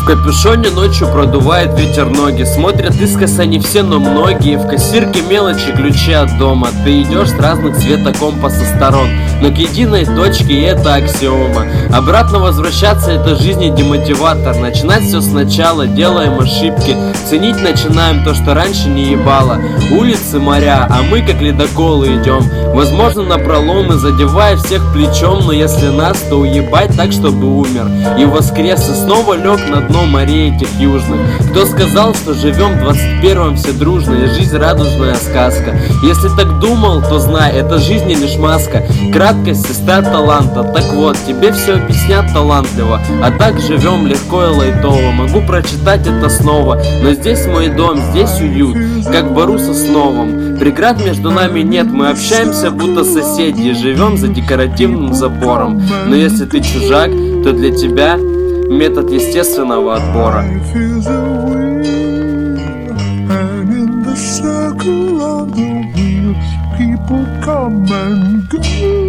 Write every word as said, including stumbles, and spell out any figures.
капюшоне ночью продувает ветер ноги. Смотрят искоса не все, но многие. В кассирке мелочи, ключи от дома. Ты идешь с разных цвета компаса сторон, но к единой точке, и это аксиома. Обратно возвращаться — это жизни демотиватор. Начинать все сначала, делаем ошибки. Ценить начинаем то, что раньше не ебало. Улицы, моря, а мы как ледоколы идем. Возможно, на проломы, задевая всех плечом. Но если нас, то уебать так, чтобы умер и воскрес, и снова лег на дно морей этих южных. Кто сказал, что живем в двадцать первом все дружно, и жизнь радужная сказка? Если так думал, то знай, это жизни лишь маска. Краткость — сестра таланта. Так вот, тебе все объяснят талантливо, а так живем легко и лайтово. Могу прочитать это снова, но здесь мой дом, здесь уют, как бору со сновом. Преград между нами нет, мы общаемся будто соседи, живем за декоративным забором. Но если ты чужак, то для тебя метод естественного отбора. People come and go.